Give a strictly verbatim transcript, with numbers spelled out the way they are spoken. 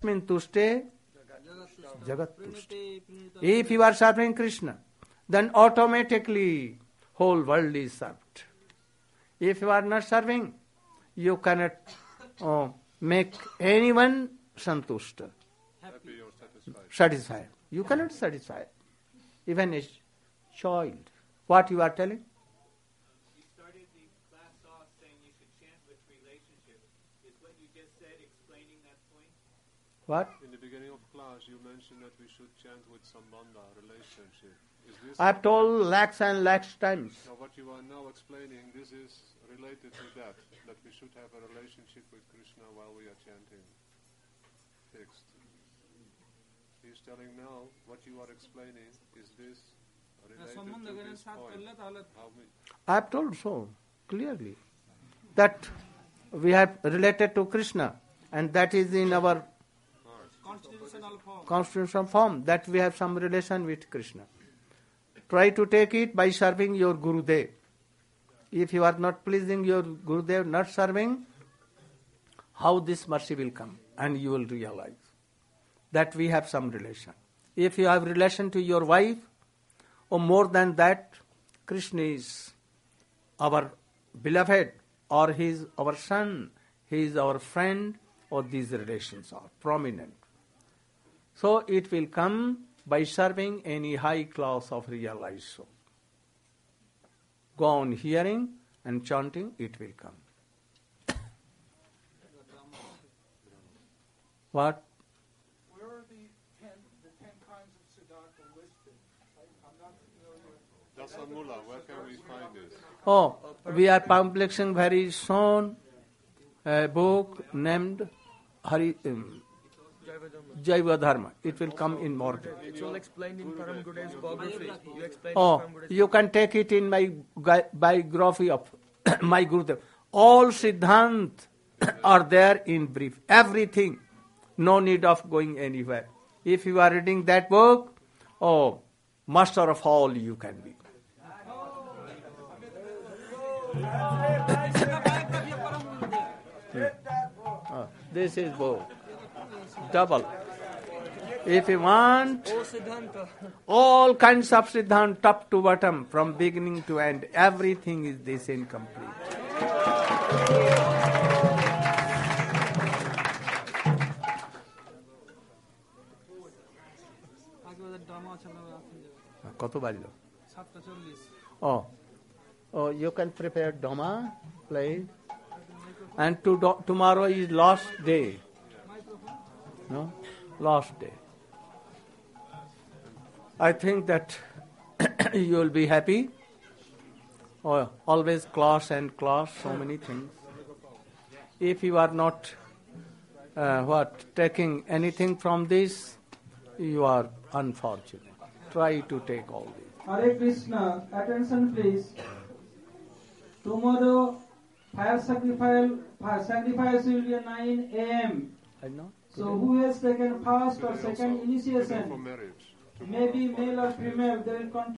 means tushte, jagat tushte. If you are serving Krishna, then automatically whole world is served. If you are not serving, you cannot uh, make anyone santushta, happy or satisfied. satisfied. You cannot satisfy even a child. What you are telling? You started the class off saying you should chant with relationship. Is what you just said explaining that point? What? In the beginning of class, you mentioned that we should chant with sambandha, relationship. Is this? I have told lakhs and lakhs times. Now, what you are now explaining, this is related to that, that we should have a relationship with Krishna while we are chanting. Fixed. He's telling now, what you are explaining, is this related to this point? How we, I have told so clearly that we have related to Krishna, and that is in our Constitutional form. constitutional form, that we have some relation with Krishna. Try to take it by serving your Gurudev. If you are not pleasing your Gurudev, not serving, how this mercy will come, and you will realize that we have some relation. If you have relation to your wife, or more than that, Krishna is our beloved, or he is our son, he is our friend, or these relations are prominent. So it will come by serving any high class of realized soul. Go on hearing and chanting, it will come. What? Where are the ten, the ten kinds of Siddhartha listed? I, I'm not familiar with Dasamula, where can we find this? Oh, we are publishing very soon a book named Hari um, Jaiva Dharma. It will come in morning. It's all explained in Param Guday's biography. You explained Oh, in Param Guday's you can take it in my gui- biography of my Gurudev. All Siddhant are there in brief. Everything. No need of going anywhere. If you are reading that book, oh, master of all you can be. Oh, this is book. Double. If you want Oh, Siddhanta. all kinds of Siddhant, top to bottom, from beginning to end, everything is this incomplete. কত বাজলো? Oh, oh, you can prepare Dhamma, play. And to do, tomorrow is last day. No? Last day. I think that you will be happy. Oh, always class and class, so many things. If you are not uh, what taking anything from this, you are unfortunate. Try to take all this. Hare Krishna, attention please. Tomorrow fire sacrifice, fire sacrifice will be at nine a.m. I know. So who has taken first or Today second also. Today for initiation, marriage. maybe male or female, they will continue.